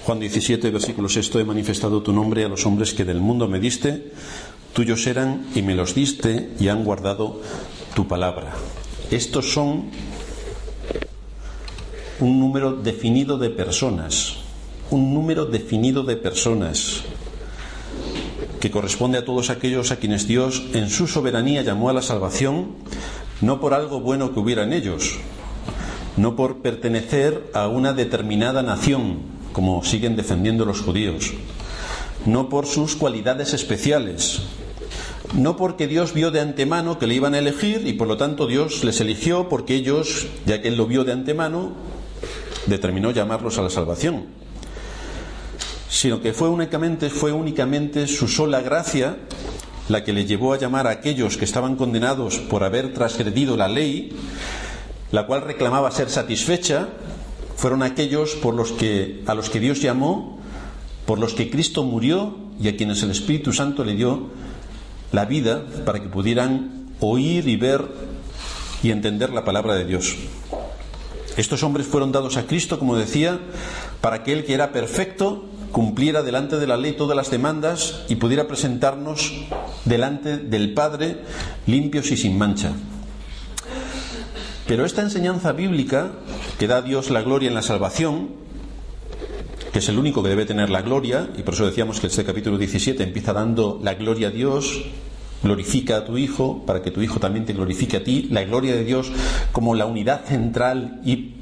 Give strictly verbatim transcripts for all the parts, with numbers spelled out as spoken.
Juan diecisiete, versículo seis: He manifestado tu nombre a los hombres que del mundo me diste, tuyos eran y me los diste y han guardado tu palabra. Estos son un número definido de personas, un número definido de personas que corresponde a todos aquellos a quienes Dios en su soberanía llamó a la salvación, no por algo bueno que hubiera en ellos, no por pertenecer a una determinada nación, como siguen defendiendo los judíos, no por sus cualidades especiales, no porque Dios vio de antemano que le iban a elegir y por lo tanto Dios les eligió porque ellos, ya que Él lo vio de antemano, determinó llamarlos a la salvación, sino que fue únicamente, fue únicamente su sola gracia la que le llevó a llamar a aquellos que estaban condenados por haber transgredido la ley, la cual reclamaba ser satisfecha. Fueron aquellos por los que, a los que Dios llamó, por los que Cristo murió y a quienes el Espíritu Santo le dio la vida para que pudieran oír y ver y entender la palabra de Dios. Estos hombres fueron dados a Cristo, como decía, para que Él, que era perfecto, cumpliera delante de la ley todas las demandas y pudiera presentarnos delante del Padre limpios y sin mancha. Pero esta enseñanza bíblica, que da a Dios la gloria en la salvación, que es el único que debe tener la gloria, y por eso decíamos que este capítulo diecisiete empieza dando la gloria a Dios, glorifica a tu Hijo, para que tu Hijo también te glorifique a ti, la gloria de Dios como la unidad central y,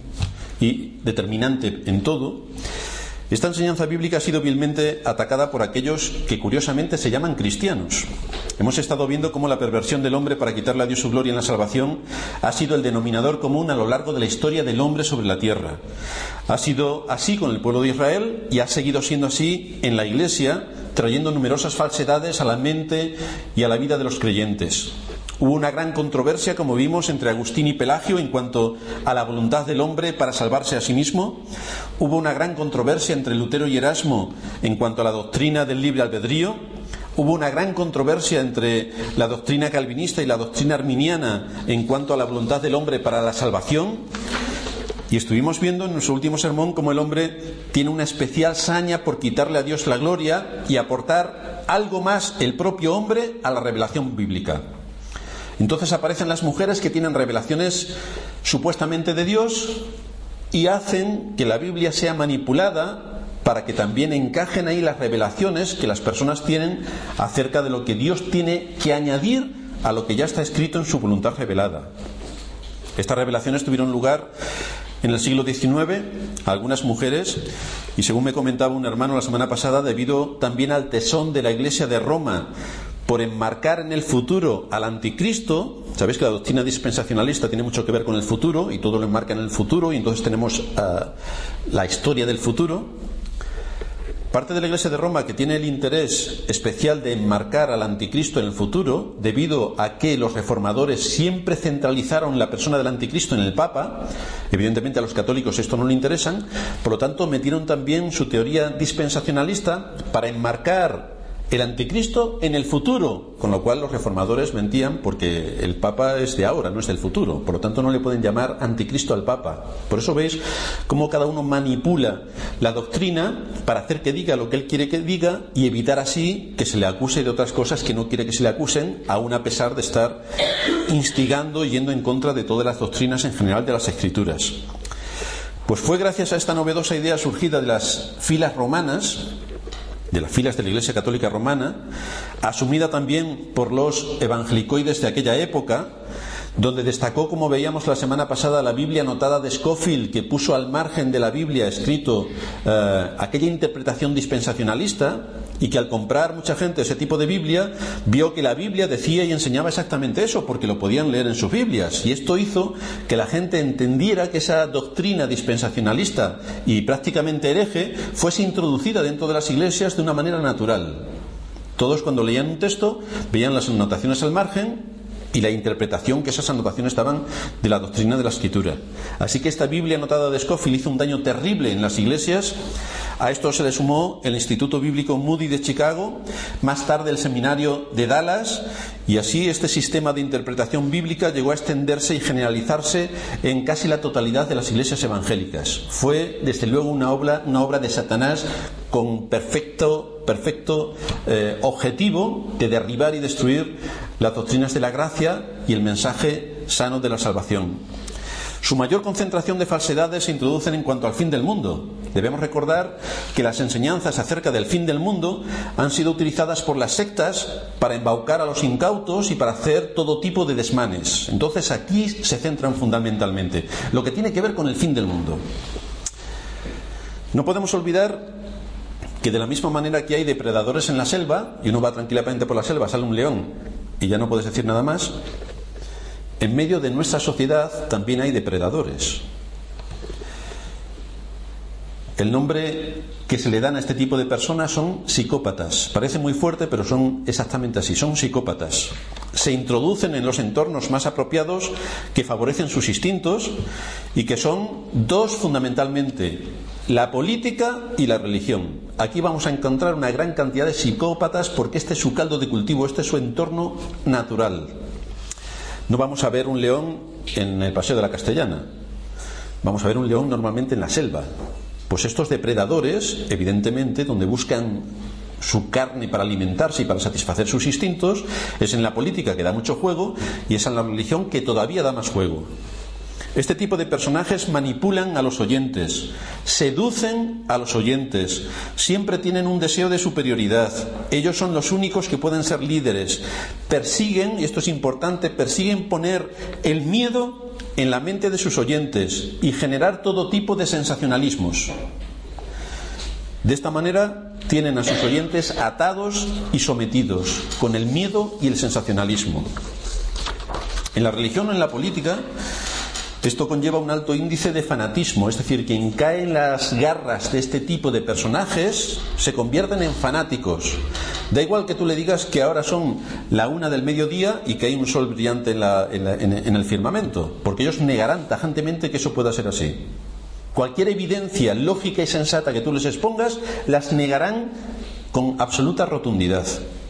y determinante en todo. Esta enseñanza bíblica ha sido vilmente atacada por aquellos que curiosamente se llaman cristianos. Hemos estado viendo cómo la perversión del hombre para quitarle a Dios su gloria en la salvación ha sido el denominador común a lo largo de la historia del hombre sobre la tierra. Ha sido así con el pueblo de Israel y ha seguido siendo así en la Iglesia, trayendo numerosas falsedades a la mente y a la vida de los creyentes. Hubo una gran controversia, como vimos, entre Agustín y Pelagio en cuanto a la voluntad del hombre para salvarse a sí mismo. Hubo una gran controversia entre Lutero y Erasmo en cuanto a la doctrina del libre albedrío. Hubo una gran controversia entre la doctrina calvinista y la doctrina arminiana en cuanto a la voluntad del hombre para la salvación. Y estuvimos viendo en nuestro último sermón cómo el hombre tiene una especial saña por quitarle a Dios la gloria y aportar algo más el propio hombre a la revelación bíblica. Entonces aparecen las mujeres que tienen revelaciones supuestamente de Dios y hacen que la Biblia sea manipulada para que también encajen ahí las revelaciones que las personas tienen acerca de lo que Dios tiene que añadir a lo que ya está escrito en su voluntad revelada. Estas revelaciones tuvieron lugar en el siglo diecinueve a algunas mujeres, y según me comentaba un hermano la semana pasada, debido también al tesón de la Iglesia de Roma por enmarcar en el futuro al anticristo. Sabéis que la doctrina dispensacionalista tiene mucho que ver con el futuro y todo lo enmarca en el futuro, y entonces tenemos uh, la historia del futuro. Parte de la Iglesia de Roma que tiene el interés especial de enmarcar al anticristo en el futuro, debido a que los reformadores siempre centralizaron la persona del anticristo en el Papa. Evidentemente a los católicos esto no le interesan, por lo tanto metieron también su teoría dispensacionalista para enmarcar el anticristo en el futuro, con lo cual los reformadores mentían, porque el Papa es de ahora, no es del futuro, por lo tanto no le pueden llamar anticristo al Papa. Por eso veis cómo cada uno manipula la doctrina para hacer que diga lo que él quiere que diga y evitar así que se le acuse de otras cosas que no quiere que se le acusen, aun a pesar de estar instigando y yendo en contra de todas las doctrinas en general de las Escrituras. Pues fue gracias a esta novedosa idea surgida de las filas romanas, de las filas de la Iglesia Católica Romana, asumida también por los evangelicoides de aquella época, donde destacó, como veíamos la semana pasada, la Biblia anotada de Scofield, que puso al margen de la Biblia escrito eh, aquella interpretación dispensacionalista, y que al comprar mucha gente ese tipo de Biblia vio que la Biblia decía y enseñaba exactamente eso, porque lo podían leer en sus Biblias, y esto hizo que la gente entendiera que esa doctrina dispensacionalista y prácticamente hereje fuese introducida dentro de las iglesias de una manera natural. Todos, cuando leían un texto, veían las anotaciones al margen y la interpretación que esas anotaciones daban de la doctrina de la Escritura. Así que esta Biblia anotada de Scofield hizo un daño terrible en las iglesias, A esto se le sumó el Instituto Bíblico Moody de Chicago, más tarde el Seminario de Dallas, y así este sistema de interpretación bíblica llegó a extenderse y generalizarse en casi la totalidad de las iglesias evangélicas. Fue, desde luego, una obra, una obra de Satanás con perfecto, perfecto eh, objetivo de derribar y destruir las doctrinas de la gracia y el mensaje sano de la salvación. Su mayor concentración de falsedades se introducen en cuanto al fin del mundo. Debemos recordar que las enseñanzas acerca del fin del mundo han sido utilizadas por las sectas para embaucar a los incautos y para hacer todo tipo de desmanes. Entonces aquí se centran fundamentalmente lo que tiene que ver con el fin del mundo. No podemos olvidar que de la misma manera que hay depredadores en la selva, y uno va tranquilamente por la selva, sale un león y ya no puedes decir nada más, en medio de nuestra sociedad también hay depredadores. El nombre que se le dan a este tipo de personas son psicópatas. Parece muy fuerte, pero son exactamente así, son psicópatas. Se introducen en los entornos más apropiados que favorecen sus instintos y que son dos fundamentalmente: la política y la religión. Aquí vamos a encontrar una gran cantidad de psicópatas porque este es su caldo de cultivo, este es su entorno natural. No vamos a ver un león en el Paseo de la Castellana, vamos a ver un león normalmente en la selva. Pues estos depredadores, evidentemente, donde buscan su carne para alimentarse y para satisfacer sus instintos, es en la política, que da mucho juego, y es en la religión, que todavía da más juego. Este tipo de personajes manipulan a los oyentes, seducen a los oyentes, siempre tienen un deseo de superioridad. Ellos son los únicos que pueden ser líderes. Persiguen, y esto es importante, persiguen poner el miedo en la mente de sus oyentes y generar todo tipo de sensacionalismos. De esta manera tienen a sus oyentes atados y sometidos con el miedo y el sensacionalismo. En la religión o en la política, esto conlleva un alto índice de fanatismo, es decir, quien cae en las garras de este tipo de personajes se convierten en fanáticos. Da igual que tú le digas que ahora son la una del mediodía y que hay un sol brillante en, la, en, la, en, en el firmamento, porque ellos negarán tajantemente que eso pueda ser así. Cualquier evidencia lógica y sensata que tú les expongas, las negarán con absoluta rotundidad.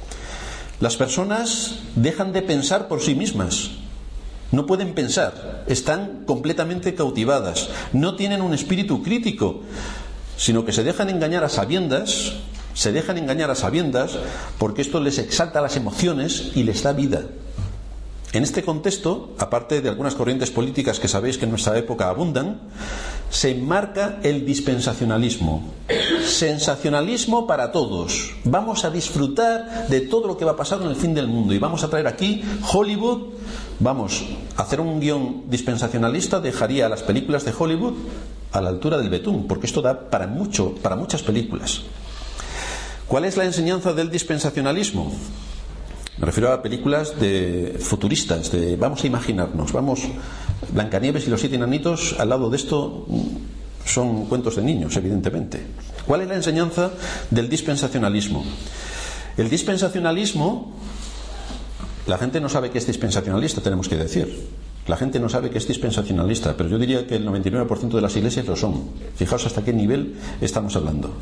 Las personas dejan de pensar por sí mismas. No pueden pensar, están completamente cautivadas, no tienen un espíritu crítico, sino que se dejan engañar a sabiendas, se dejan engañar a sabiendas porque esto les exalta las emociones y les da vida. En este contexto, aparte de algunas corrientes políticas que sabéis que en nuestra época abundan, se enmarca el dispensacionalismo. Sensacionalismo para todos. Vamos a disfrutar de todo lo que va a pasar en el fin del mundo y vamos a traer aquí Hollywood. Vamos, a hacer un guión dispensacionalista dejaría a las películas de Hollywood a la altura del betún, porque esto da para mucho, para muchas películas. ¿Cuál es la enseñanza del dispensacionalismo? Me refiero a películas de futuristas, de vamos a imaginarnos, vamos, Blancanieves y los siete enanitos, al lado de esto son cuentos de niños, evidentemente. ¿Cuál es la enseñanza del dispensacionalismo? El dispensacionalismo, la gente no sabe que es dispensacionalista, tenemos que decir. La gente no sabe que es dispensacionalista, pero yo diría que el noventa y nueve por ciento de las iglesias lo son. Fijaos hasta qué nivel estamos hablando.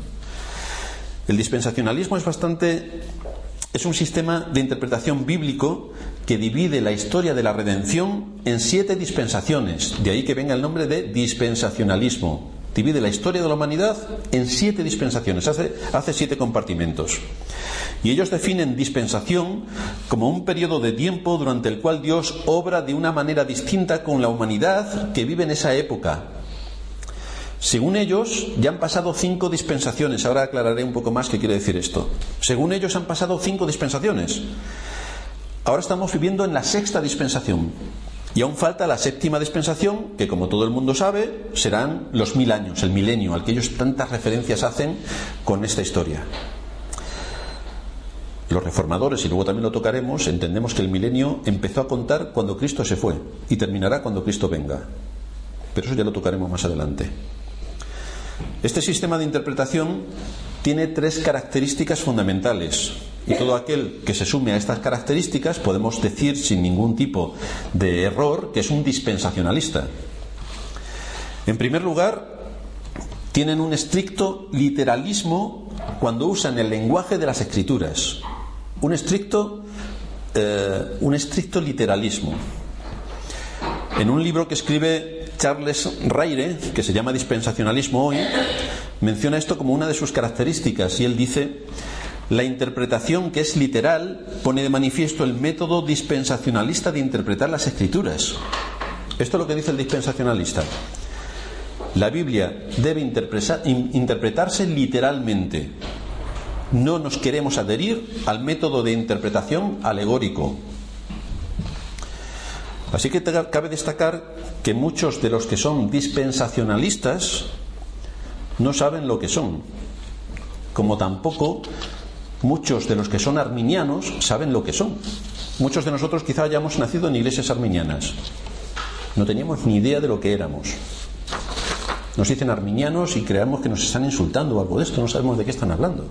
El dispensacionalismo es bastante... Es un sistema de interpretación bíblico que divide la historia de la redención en siete dispensaciones. De ahí que venga el nombre de dispensacionalismo. Divide la historia de la humanidad en siete dispensaciones, hace, hace siete compartimentos. Y ellos definen dispensación como un periodo de tiempo durante el cual Dios obra de una manera distinta con la humanidad que vive en esa época. Según ellos, ya han pasado cinco dispensaciones. Ahora aclararé un poco más qué quiere decir esto. Según ellos, han pasado cinco dispensaciones. Ahora estamos viviendo en la sexta dispensación. Y aún falta la séptima dispensación, que como todo el mundo sabe, serán los mil años, el milenio, al que ellos tantas referencias hacen con esta historia. Los reformadores, y luego también lo tocaremos, entendemos que el milenio empezó a contar cuando Cristo se fue y terminará cuando Cristo venga. Pero eso ya lo tocaremos más adelante. Este sistema de interpretación tiene tres características fundamentales y todo aquel que se sume a estas características podemos decir sin ningún tipo de error que es un dispensacionalista. En primer lugar, tienen un estricto literalismo cuando usan el lenguaje de las Escrituras. Un estricto, eh, un estricto literalismo. En un libro que escribe Charles Ryrie, que se llama Dispensacionalismo hoy, menciona esto como una de sus características, y él dice: la interpretación que es literal pone de manifiesto el método dispensacionalista de interpretar las Escrituras. Esto es lo que dice el dispensacionalista. La Biblia debe interpretarse literalmente. No nos queremos adherir al método de interpretación alegórico. Así que cabe destacar que muchos de los que son dispensacionalistas no saben lo que son, como tampoco muchos de los que son arminianos saben lo que son. Muchos de nosotros quizá hayamos nacido en iglesias arminianas. No teníamos ni idea de lo que éramos. Nos dicen arminianos y creemos que nos están insultando o algo de esto, no sabemos de qué están hablando.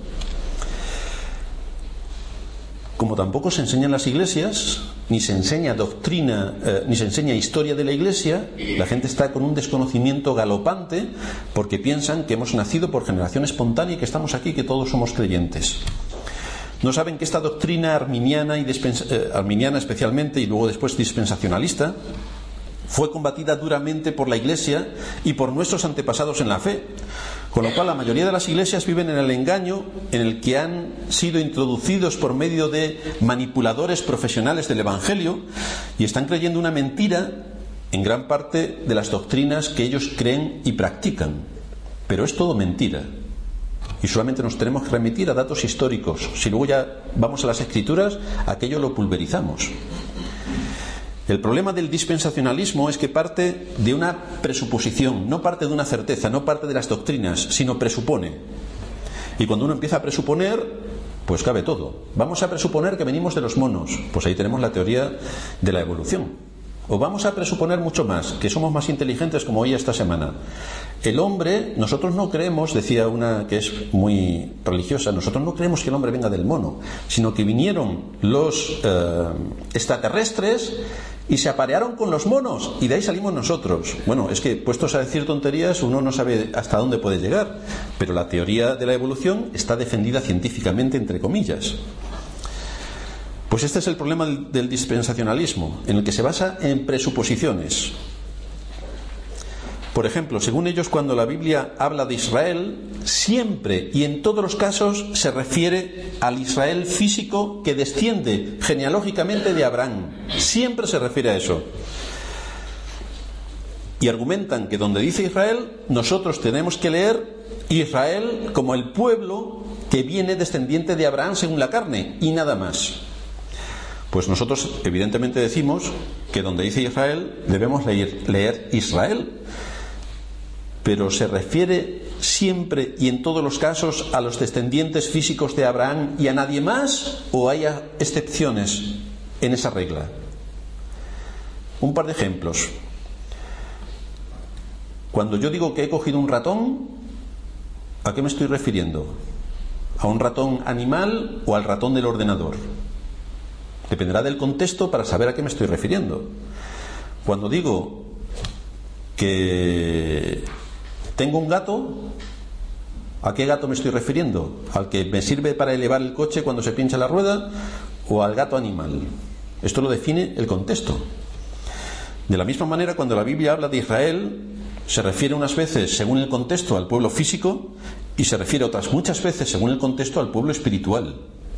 Como tampoco se enseña en las iglesias, ni se enseña doctrina, eh, ni se enseña historia de la iglesia, la gente está con un desconocimiento galopante porque piensan que hemos nacido por generación espontánea y que estamos aquí, que todos somos creyentes. No saben que esta doctrina arminiana, y dispensa, eh, arminiana especialmente, y luego después dispensacionalista, fue combatida duramente por la Iglesia y por nuestros antepasados en la fe, con lo cual la mayoría de las iglesias viven en el engaño en el que han sido introducidos por medio de manipuladores profesionales del Evangelio y están creyendo una mentira en gran parte de las doctrinas que ellos creen y practican. Pero es todo mentira y solamente nos tenemos que remitir a datos históricos. Si luego ya vamos a las Escrituras, aquello lo pulverizamos. El problema del dispensacionalismo es que parte de una presuposición, no parte de una certeza, no parte de las doctrinas, sino presupone. Y cuando uno empieza a presuponer, pues cabe todo. Vamos a presuponer que venimos de los monos, pues ahí tenemos la teoría de la evolución. O vamos a presuponer mucho más, que somos más inteligentes, como hoy esta semana. El hombre, nosotros no creemos, decía una que es muy religiosa, nosotros no creemos que el hombre venga del mono, sino que vinieron los eh, extraterrestres y se aparearon con los monos y de ahí salimos nosotros. Bueno, es que puestos a decir tonterías uno no sabe hasta dónde puede llegar, pero la teoría de la evolución está defendida científicamente, entre comillas. Pues este es el problema del, del dispensacionalismo, en el que se basa en presuposiciones. Por ejemplo, según ellos, cuando la Biblia habla de Israel, siempre y en todos los casos se refiere al Israel físico que desciende genealógicamente de Abraham. Siempre se refiere a eso. Y argumentan que donde dice Israel, nosotros tenemos que leer Israel como el pueblo que viene descendiente de Abraham según la carne, y nada más. Pues nosotros evidentemente decimos que donde dice Israel debemos leer, leer Israel. Pero se refiere siempre y en todos los casos a los descendientes físicos de Abraham y a nadie más, o hay excepciones en esa regla. Un par de ejemplos. Cuando yo digo que he cogido un ratón, ¿a qué me estoy refiriendo? ¿A un ratón animal o al ratón del ordenador? Dependerá del contexto para saber a qué me estoy refiriendo. Cuando digo que tengo un gato, ¿a qué gato me estoy refiriendo? ¿Al que me sirve para elevar el coche cuando se pincha la rueda o al gato animal? Esto lo define el contexto. De la misma manera, cuando la Biblia habla de Israel, se refiere unas veces, según el contexto, al pueblo físico y se refiere otras muchas veces, según el contexto, al pueblo espiritual.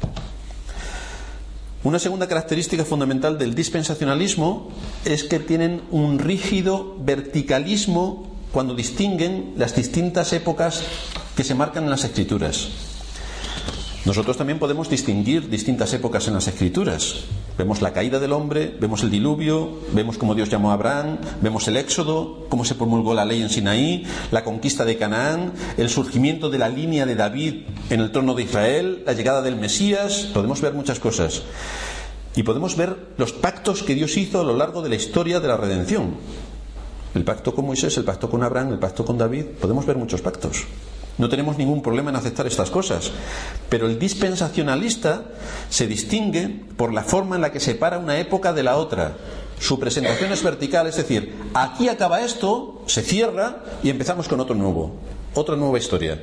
Una segunda característica fundamental del dispensacionalismo es que tienen un rígido verticalismo cuando distinguen las distintas épocas que se marcan en las Escrituras. Nosotros también podemos distinguir distintas épocas en las Escrituras. Vemos la caída del hombre, vemos el diluvio, vemos cómo Dios llamó a Abraham, vemos el Éxodo, cómo se promulgó la ley en Sinaí, la conquista de Canaán, el surgimiento de la línea de David en el trono de Israel, la llegada del Mesías. Podemos ver muchas cosas. Y podemos ver los pactos que Dios hizo a lo largo de la historia de la redención. El pacto con Moisés, el pacto con Abraham, el pacto con David. Podemos ver muchos pactos. No tenemos ningún problema en aceptar estas cosas. Pero el dispensacionalista se distingue por la forma en la que separa una época de la otra. Su presentación es vertical, es decir, aquí acaba esto, se cierra y empezamos con otro nuevo. otra nueva historia.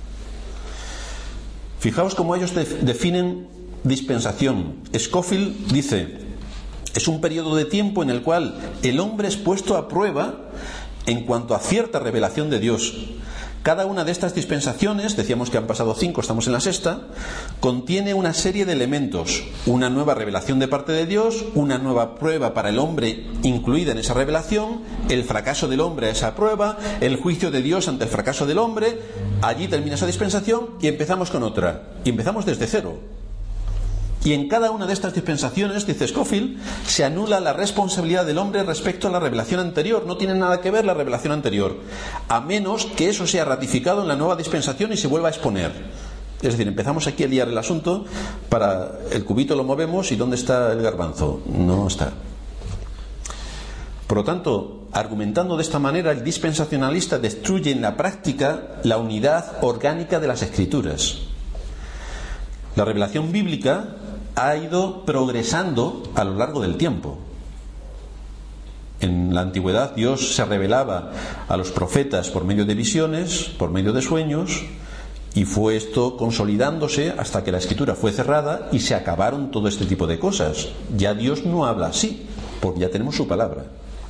Fijaos cómo ellos de- definen dispensación. Scofield dice: es un periodo de tiempo en el cual el hombre es puesto a prueba en cuanto a cierta revelación de Dios. Cada una de estas dispensaciones, decíamos que han pasado cinco, estamos en la sexta, contiene una serie de elementos: una nueva revelación de parte de Dios, una nueva prueba para el hombre incluida en esa revelación, el fracaso del hombre a esa prueba, el juicio de Dios ante el fracaso del hombre. Allí termina esa dispensación y empezamos con otra, y empezamos desde cero. Y en cada una de estas dispensaciones, dice Scofield, se anula la responsabilidad del hombre respecto a la revelación anterior. No tiene nada que ver la revelación anterior, a menos que eso sea ratificado en la nueva dispensación y se vuelva a exponer. Es decir, empezamos aquí a liar el asunto para el cubito lo movemos y ¿dónde está el garbanzo? No está. Por lo tanto, argumentando de esta manera, el dispensacionalista destruye en la práctica la unidad orgánica de las Escrituras. La revelación bíblica ha ido progresando a lo largo del tiempo. En la antigüedad Dios se revelaba a los profetas por medio de visiones, por medio de sueños, y fue esto consolidándose hasta que la Escritura fue cerrada y se acabaron todo este tipo de cosas. Ya Dios no habla así, porque ya tenemos su palabra.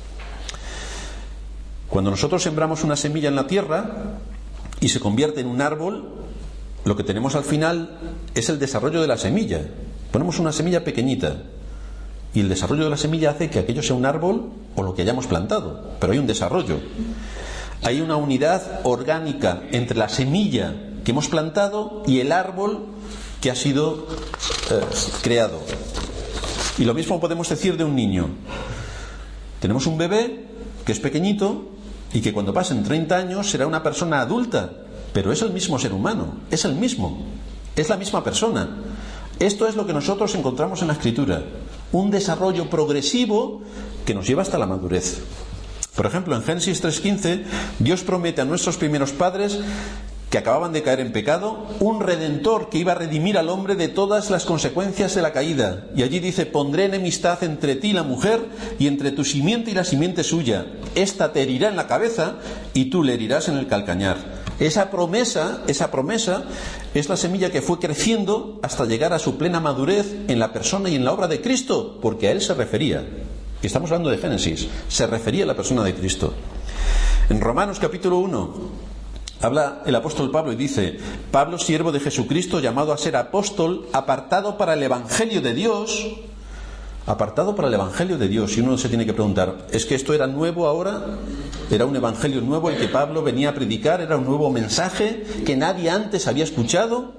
Cuando nosotros sembramos una semilla en la tierra y se convierte en un árbol, lo que tenemos al final es el desarrollo de la semilla. Ponemos una semilla pequeñita y el desarrollo de la semilla hace que aquello sea un árbol o lo que hayamos plantado, pero hay un desarrollo. Hay una unidad orgánica entre la semilla que hemos plantado y el árbol que ha sido eh, creado. Y lo mismo podemos decir de un niño. Tenemos un bebé que es pequeñito y que cuando pasen treinta años será una persona adulta, pero es el mismo ser humano, es el mismo, es la misma persona. Esto es lo que nosotros encontramos en la Escritura, un desarrollo progresivo que nos lleva hasta la madurez. Por ejemplo, en Génesis tres quince, Dios promete a nuestros primeros padres, que acababan de caer en pecado, un redentor que iba a redimir al hombre de todas las consecuencias de la caída. Y allí dice: pondré enemistad entre ti y la mujer, y entre tu simiente y la simiente suya. Esta te herirá en la cabeza y tú le herirás en el calcañar. Esa promesa, esa promesa es la semilla que fue creciendo hasta llegar a su plena madurez en la persona y en la obra de Cristo, porque a Él se refería. Y estamos hablando de Génesis, se refería a la persona de Cristo. En Romanos capítulo uno habla el apóstol Pablo y dice: Pablo, siervo de Jesucristo, llamado a ser apóstol, apartado para el Evangelio de Dios. Apartado para el Evangelio de Dios. Y uno se tiene que preguntar: ¿es que esto era nuevo ahora? ¿Era un evangelio nuevo el que Pablo venía a predicar? ¿Era un nuevo mensaje que nadie antes había escuchado?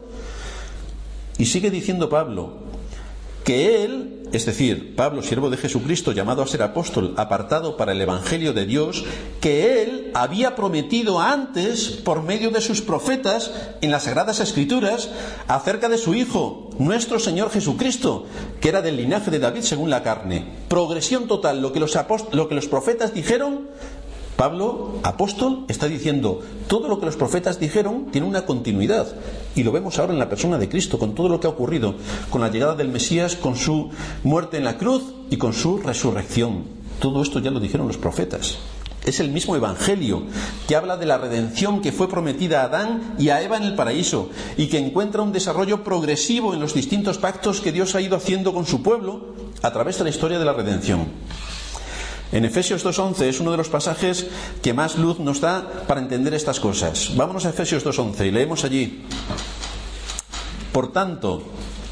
Y sigue diciendo Pablo que él, es decir, Pablo, siervo de Jesucristo, llamado a ser apóstol, apartado para el Evangelio de Dios, que él había prometido antes, por medio de sus profetas, en las Sagradas Escrituras, acerca de su Hijo, nuestro Señor Jesucristo, que era del linaje de David según la carne. Progresión total, lo que los, apóst- lo que los profetas dijeron. Pablo, apóstol, está diciendo: todo lo que los profetas dijeron tiene una continuidad, y lo vemos ahora en la persona de Cristo, con todo lo que ha ocurrido, con la llegada del Mesías, con su muerte en la cruz y con su resurrección. Todo esto ya lo dijeron los profetas. Es el mismo evangelio que habla de la redención que fue prometida a Adán y a Eva en el paraíso, y que encuentra un desarrollo progresivo en los distintos pactos que Dios ha ido haciendo con su pueblo a través de la historia de la redención. En Efesios dos once es uno de los pasajes que más luz nos da para entender estas cosas. Vámonos a Efesios dos once y leemos allí: por tanto,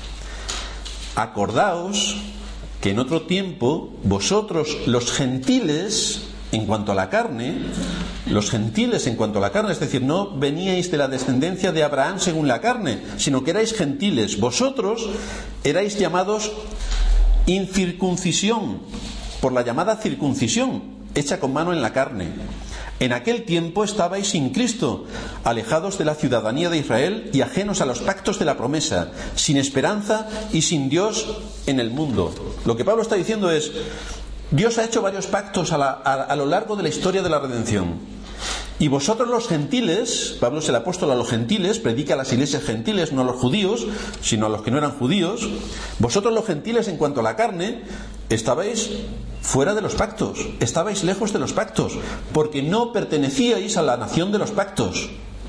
acordaos que en otro tiempo vosotros, los gentiles, en cuanto a la carne, los gentiles en cuanto a la carne, es decir, no veníais de la descendencia de Abraham según la carne, sino que erais gentiles. Vosotros erais llamados incircuncisión, por la llamada circuncisión, hecha con mano en la carne. En aquel tiempo estabais sin Cristo, alejados de la ciudadanía de Israel y ajenos a los pactos de la promesa, sin esperanza y sin Dios en el mundo. Lo que Pablo está diciendo es: Dios ha hecho varios pactos a, la, a, a lo largo de la historia de la redención. Y vosotros los gentiles, Pablo es el apóstol a los gentiles, predica a las iglesias gentiles, no a los judíos, sino a los que no eran judíos. Vosotros los gentiles, en cuanto a la carne, estabais fuera de los pactos, estabais lejos de los pactos, porque no pertenecíais a la nación de los pactos,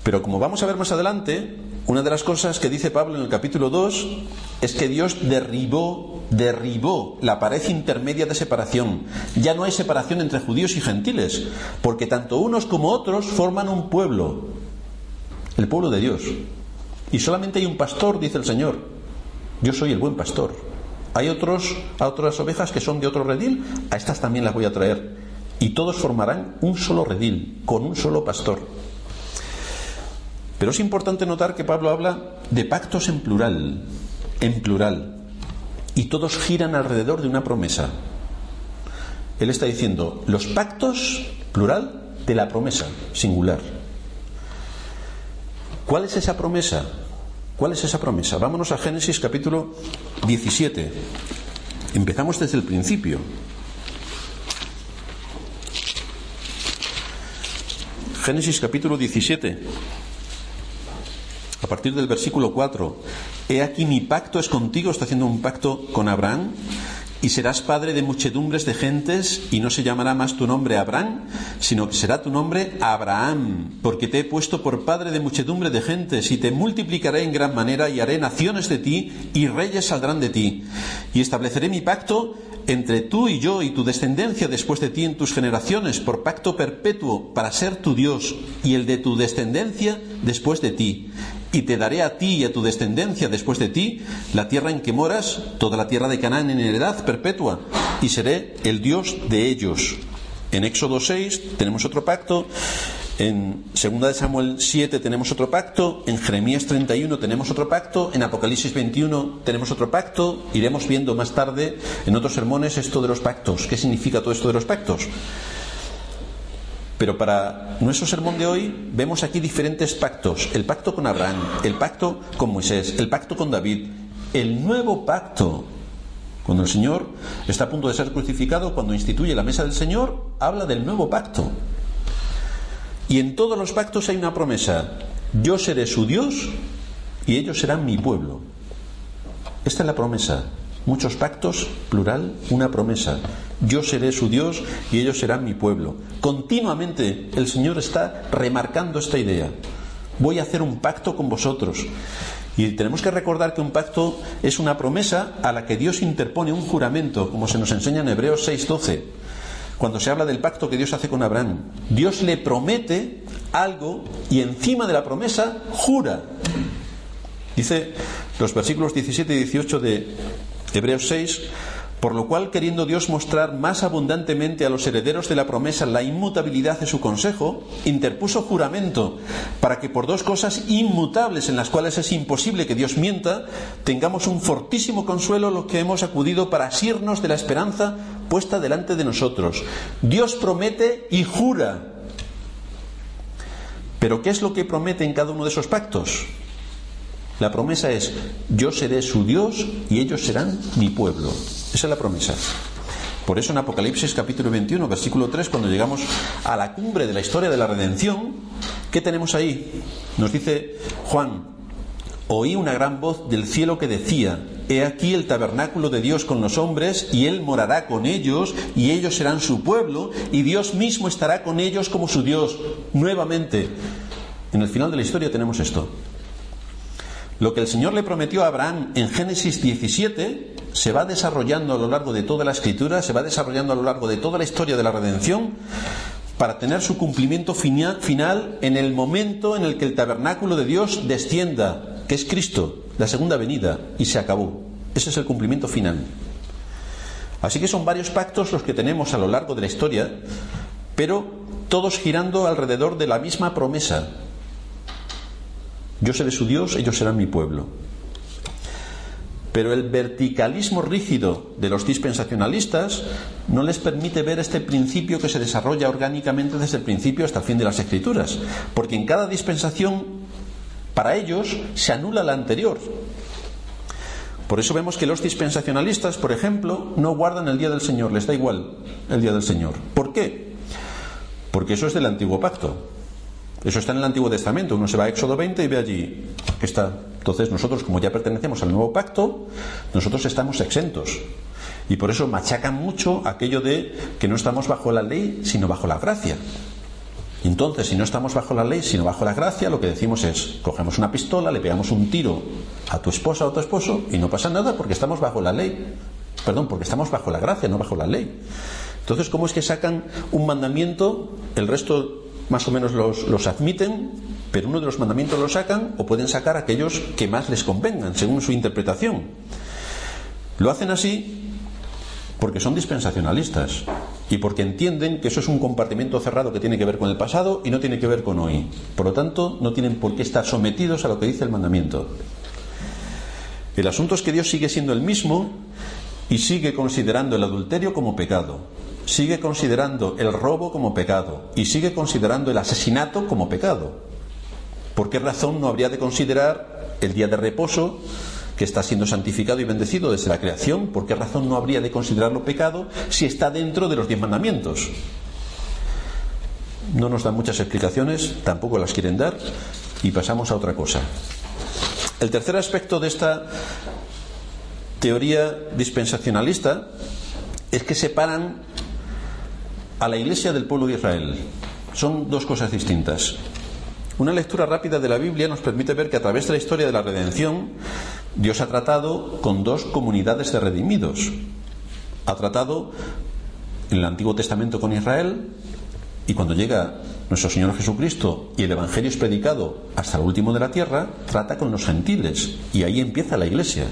Pero como vamos a ver más adelante, una de las cosas que dice Pablo en el capítulo dos es que Dios derribó, derribó la pared intermedia de separación. Ya no hay separación entre judíos y gentiles, porque tanto unos como otros forman un pueblo, el pueblo de Dios. Y solamente hay un pastor, dice el Señor. Yo soy el buen pastor. Hay otros, otras ovejas que son de otro redil, a estas también las voy a traer. Y todos formarán un solo redil, con un solo pastor. Pero es importante notar que Pablo habla de pactos en plural, en plural, y todos giran alrededor de una promesa. Él está diciendo, los pactos, plural, de la promesa, singular. ¿Cuál es esa promesa? ¿Cuál es esa promesa? Vámonos a Génesis capítulo diecisiete. Empezamos desde el principio. Génesis capítulo diecisiete. A partir del versículo cuatro. He aquí mi pacto es contigo, está haciendo un pacto con Abraham, y serás padre de muchedumbres de gentes, y no se llamará más tu nombre Abraham, sino que será tu nombre Abraham, porque te he puesto por padre de muchedumbre de gentes, y te multiplicaré en gran manera, y haré naciones de ti, y reyes saldrán de ti. Y estableceré mi pacto entre tú y yo y tu descendencia después de ti en tus generaciones, por pacto perpetuo, para ser tu Dios, y el de tu descendencia después de ti. Y te daré a ti y a tu descendencia después de ti la tierra en que moras, toda la tierra de Canaán en heredad perpetua, y seré el Dios de ellos. En Éxodo seis tenemos otro pacto, en segunda de Samuel siete tenemos otro pacto, en Jeremías treinta y uno tenemos otro pacto, en Apocalipsis veintiuno tenemos otro pacto. Iremos viendo más tarde en otros sermones esto de los pactos. ¿Qué significa todo esto de los pactos? Pero para nuestro sermón de hoy vemos aquí diferentes pactos. El pacto con Abraham, el pacto con Moisés, el pacto con David, el nuevo pacto. Cuando el Señor está a punto de ser crucificado, cuando instituye la mesa del Señor, habla del nuevo pacto. Y en todos los pactos hay una promesa: yo seré su Dios y ellos serán mi pueblo. Esta es la promesa. Muchos pactos, plural, una promesa. Yo seré su Dios y ellos serán mi pueblo. Continuamente el Señor está remarcando esta idea. Voy a hacer un pacto con vosotros. Y tenemos que recordar que un pacto es una promesa a la que Dios interpone un juramento, como se nos enseña en Hebreos seis doce. Cuando se habla del pacto que Dios hace con Abraham, Dios le promete algo y encima de la promesa jura. Dice los versículos diecisiete y dieciocho de Hebreos seis: por lo cual, queriendo Dios mostrar más abundantemente a los herederos de la promesa la inmutabilidad de su consejo, interpuso juramento, para que por dos cosas inmutables en las cuales es imposible que Dios mienta, tengamos un fortísimo consuelo los que hemos acudido para asirnos de la esperanza puesta delante de nosotros. Dios promete y jura. ¿Pero qué es lo que promete en cada uno de esos pactos? La promesa es: yo seré su Dios y ellos serán mi pueblo. Esa es la promesa. Por eso en Apocalipsis capítulo veintiuno, versículo tres, cuando llegamos a la cumbre de la historia de la redención, ¿qué tenemos ahí? Nos dice Juan: oí una gran voz del cielo que decía: he aquí el tabernáculo de Dios con los hombres, y Él morará con ellos, y ellos serán su pueblo, y Dios mismo estará con ellos como su Dios. Nuevamente, en el final de la historia tenemos esto. Lo que el Señor le prometió a Abraham en Génesis diecisiete se va desarrollando a lo largo de toda la Escritura, se va desarrollando a lo largo de toda la historia de la redención, para tener su cumplimiento final en el momento en el que el tabernáculo de Dios descienda, que es Cristo, la segunda venida, y se acabó. Ese es el cumplimiento final. Así que son varios pactos los que tenemos a lo largo de la historia, pero todos girando alrededor de la misma promesa: yo seré su Dios, ellos serán mi pueblo. Pero el verticalismo rígido de los dispensacionalistas no les permite ver este principio que se desarrolla orgánicamente desde el principio hasta el fin de las Escrituras, porque en cada dispensación, para ellos, se anula la anterior. Por eso vemos que los dispensacionalistas, por ejemplo, no guardan el día del Señor, les da igual el día del Señor. ¿Por qué? Porque eso es del antiguo pacto. Eso está en el Antiguo Testamento. Uno se va a Éxodo veinte y ve allí que está. Entonces nosotros, como ya pertenecemos al nuevo pacto, nosotros estamos exentos. Y por eso machacan mucho aquello de que no estamos bajo la ley, sino bajo la gracia. Entonces, si no estamos bajo la ley, sino bajo la gracia, lo que decimos es, cogemos una pistola, le pegamos un tiro a tu esposa o a tu esposo y no pasa nada porque estamos bajo la ley. Perdón, porque estamos bajo la gracia, no bajo la ley. Entonces, ¿cómo es que sacan un mandamiento? El resto más o menos los, los admiten, pero uno de los mandamientos lo sacan, o pueden sacar aquellos que más les convengan, según su interpretación. Lo hacen así porque son dispensacionalistas y porque entienden que eso es un compartimento cerrado que tiene que ver con el pasado y no tiene que ver con hoy. Por lo tanto, no tienen por qué estar sometidos a lo que dice el mandamiento. El asunto es que Dios sigue siendo el mismo y sigue considerando el adulterio como pecado, sigue considerando el robo como pecado y sigue considerando el asesinato como pecado. ¿Por qué razón no habría de considerar el día de reposo, que está siendo santificado y bendecido desde la creación? ¿Por qué razón no habría de considerarlo pecado si está dentro de los diez mandamientos? No nos dan muchas explicaciones, tampoco las quieren dar, y pasamos a otra cosa. El tercer aspecto de esta teoría dispensacionalista es que separan a la Iglesia del pueblo de Israel. Son dos cosas distintas. Una lectura rápida de la Biblia nos permite ver que a través de la historia de la redención, Dios ha tratado con dos comunidades de redimidos. Ha tratado en el Antiguo Testamento con Israel, y cuando llega nuestro Señor Jesucristo y el Evangelio es predicado hasta el último de la tierra, trata con los gentiles, y ahí empieza la Iglesia.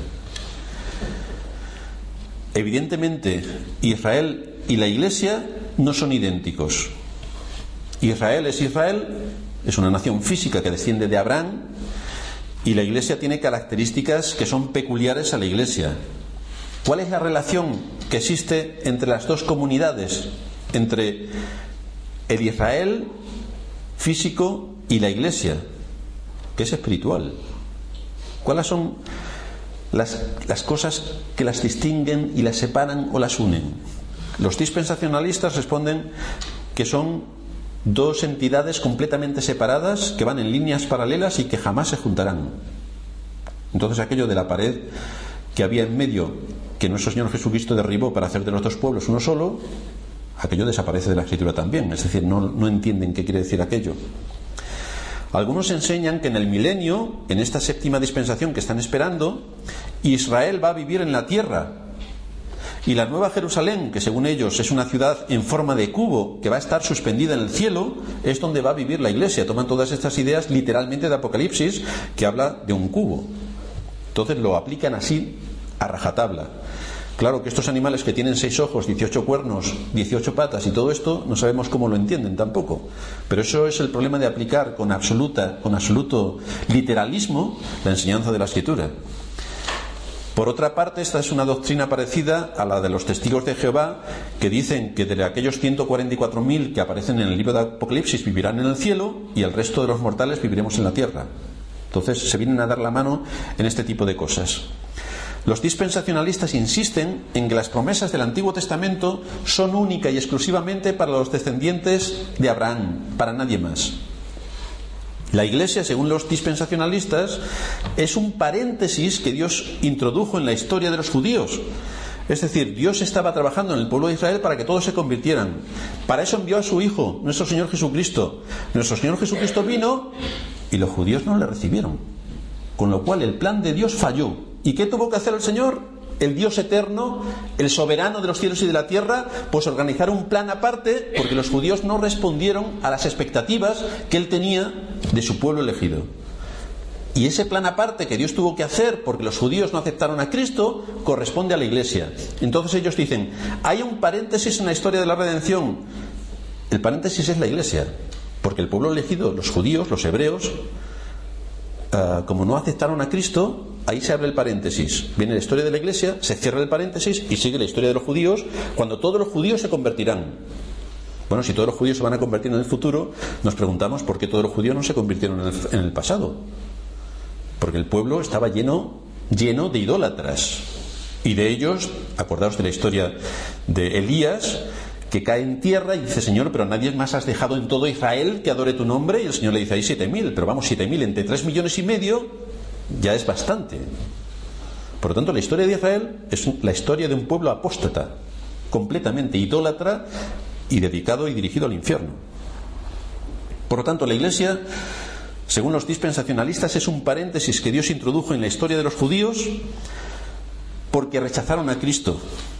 Evidentemente, Israel y la Iglesia no son idénticos. Israel es Israel, es una nación física que desciende de Abraham, y la Iglesia tiene características que son peculiares a la Iglesia. ¿Cuál es la relación que existe entre las dos comunidades, entre el Israel físico y la Iglesia, que es espiritual? ¿Cuáles son las, las cosas que las distinguen y las separan o las unen? Los dispensacionalistas responden que son dos entidades completamente separadas que van en líneas paralelas y que jamás se juntarán. Entonces, aquello de la pared que había en medio, que nuestro Señor Jesucristo derribó para hacer de los dos pueblos uno solo, aquello desaparece de la Escritura también. Es decir, no, no entienden qué quiere decir aquello. Algunos enseñan que en el milenio, en esta séptima dispensación que están esperando, Israel va a vivir en la tierra, y la Nueva Jerusalén, que según ellos es una ciudad en forma de cubo que va a estar suspendida en el cielo, es donde va a vivir la Iglesia. Toman todas estas ideas literalmente de Apocalipsis, que habla de un cubo. Entonces lo aplican así a rajatabla. Claro que estos animales que tienen seis ojos, dieciocho cuernos, dieciocho patas y todo esto, no sabemos cómo lo entienden tampoco. Pero eso es el problema de aplicar con absoluta, con absoluto literalismo la enseñanza de la Escritura. Por otra parte, esta es una doctrina parecida a la de los testigos de Jehová, que dicen que de aquellos ciento cuarenta y cuatro mil que aparecen en el libro de Apocalipsis vivirán en el cielo y el resto de los mortales viviremos en la tierra. Entonces se vienen a dar la mano en este tipo de cosas. Los dispensacionalistas insisten en que las promesas del Antiguo Testamento son única y exclusivamente para los descendientes de Abraham, para nadie más. La Iglesia, según los dispensacionalistas, es un paréntesis que Dios introdujo en la historia de los judíos. Es decir, Dios estaba trabajando en el pueblo de Israel para que todos se convirtieran. Para eso envió a su Hijo, nuestro Señor Jesucristo. Nuestro Señor Jesucristo vino y los judíos no le recibieron. Con lo cual el plan de Dios falló. ¿Y qué tuvo que hacer el Señor? El Dios eterno, el soberano de los cielos y de la tierra, pues organizar un plan aparte, porque los judíos no respondieron a las expectativas que Él tenía de su pueblo elegido. Y ese plan aparte que Dios tuvo que hacer porque los judíos no aceptaron a Cristo, corresponde a la Iglesia. Entonces ellos dicen, hay un paréntesis en la historia de la redención. El paréntesis es la Iglesia, porque el pueblo elegido, los judíos, los hebreos, Uh, como no aceptaron a Cristo, ahí se abre el paréntesis. Viene la historia de la Iglesia, se cierra el paréntesis y sigue la historia de los judíos, cuando todos los judíos se convertirán. Bueno, si todos los judíos se van a convertir en el futuro, nos preguntamos por qué todos los judíos no se convirtieron en el, en el pasado. Porque el pueblo estaba lleno, lleno de idólatras. Y de ellos, acordaos de la historia de Elías, que cae en tierra y dice, Señor, pero nadie más has dejado en todo Israel que adore tu nombre. Y el Señor le dice, hay siete mil, pero vamos, siete mil entre tres millones y medio ya es bastante. Por lo tanto, la historia de Israel es la historia de un pueblo apóstata, completamente idólatra y dedicado y dirigido al infierno. Por lo tanto, la Iglesia, según los dispensacionalistas, es un paréntesis que Dios introdujo en la historia de los judíos porque rechazaron a Cristo.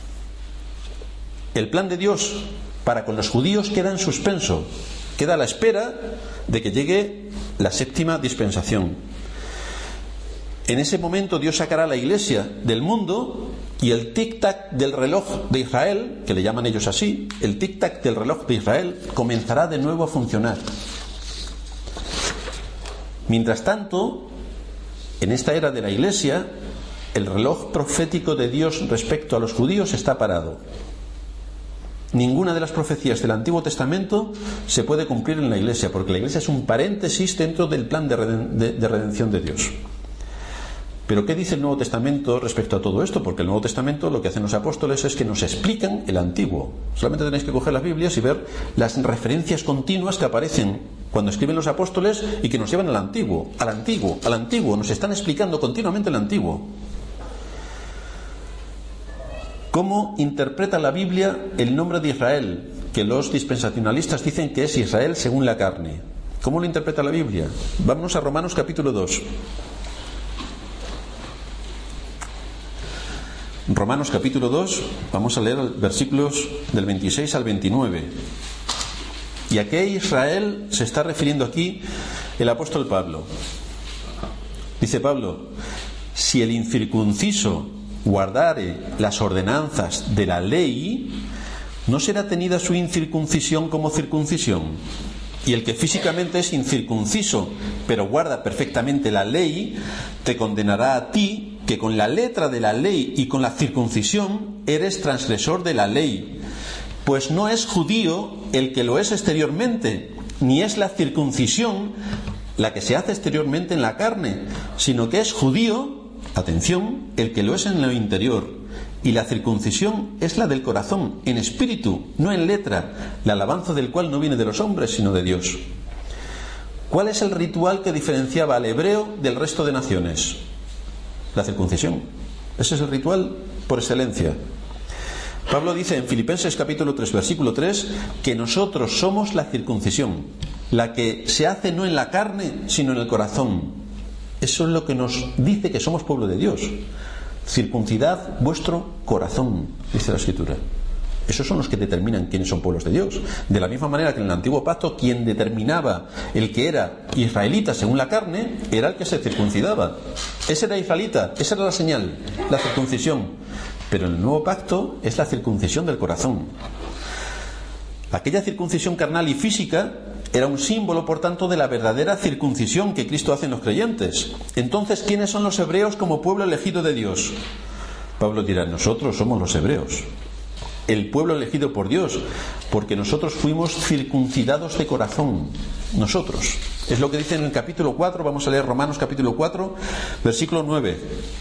El plan de Dios para con los judíos queda en suspenso, queda a la espera de que llegue la séptima dispensación. En ese momento Dios sacará a la Iglesia del mundo y el tic-tac del reloj de Israel, que le llaman ellos así, el tic-tac del reloj de Israel comenzará de nuevo a funcionar. Mientras tanto, en esta era de la Iglesia, el reloj profético de Dios respecto a los judíos está parado. Ninguna de las profecías del Antiguo Testamento se puede cumplir en la Iglesia, porque la Iglesia es un paréntesis dentro del plan de, reden- de, de redención de Dios. Pero ¿qué dice el Nuevo Testamento respecto a todo esto? Porque el Nuevo Testamento lo que hacen los apóstoles es que nos explican el Antiguo. Solamente tenéis que coger las Biblias y ver las referencias continuas que aparecen cuando escriben los apóstoles y que nos llevan al Antiguo, al Antiguo, al Antiguo. Nos están explicando continuamente el Antiguo. ¿Cómo interpreta la Biblia el nombre de Israel? Que los dispensacionalistas dicen que es Israel según la carne. ¿Cómo lo interpreta la Biblia? Vámonos a Romanos capítulo dos. Romanos capítulo dos, vamos a leer versículos del veintiséis al veintinueve. ¿Y a qué Israel se está refiriendo aquí el apóstol Pablo? Dice Pablo: si el incircunciso guardare las ordenanzas de la ley, no será tenida su incircuncisión como circuncisión. Y el que físicamente es incircunciso, pero guarda perfectamente la ley, te condenará a ti, que con la letra de la ley y con la circuncisión eres transgresor de la ley. Pues no es judío el que lo es exteriormente, ni es la circuncisión la que se hace exteriormente en la carne, sino que es judío, atención, el que lo es en lo interior. Y la circuncisión es la del corazón, en espíritu, no en letra, la alabanza del cual no viene de los hombres, sino de Dios. ¿Cuál es el ritual que diferenciaba al hebreo del resto de naciones? La circuncisión. Ese es el ritual por excelencia. Pablo dice en Filipenses capítulo tres, versículo tres, que nosotros somos la circuncisión, la que se hace no en la carne, sino en el corazón. Eso es lo que nos dice que somos pueblo de Dios. Circuncidad vuestro corazón, dice la Escritura. Esos son los que determinan quiénes son pueblos de Dios. De la misma manera que en el Antiguo Pacto, quien determinaba el que era israelita según la carne, era el que se circuncidaba. Ese era israelita, esa era la señal, la circuncisión. Pero en el Nuevo Pacto es la circuncisión del corazón. Aquella circuncisión carnal y física era un símbolo, por tanto, de la verdadera circuncisión que Cristo hace en los creyentes. Entonces, ¿quiénes son los hebreos como pueblo elegido de Dios? Pablo dirá: nosotros somos los hebreos, el pueblo elegido por Dios, porque nosotros fuimos circuncidados de corazón. Nosotros. Es lo que dice en el capítulo cuatro, vamos a leer Romanos capítulo cuatro, versículo nueve.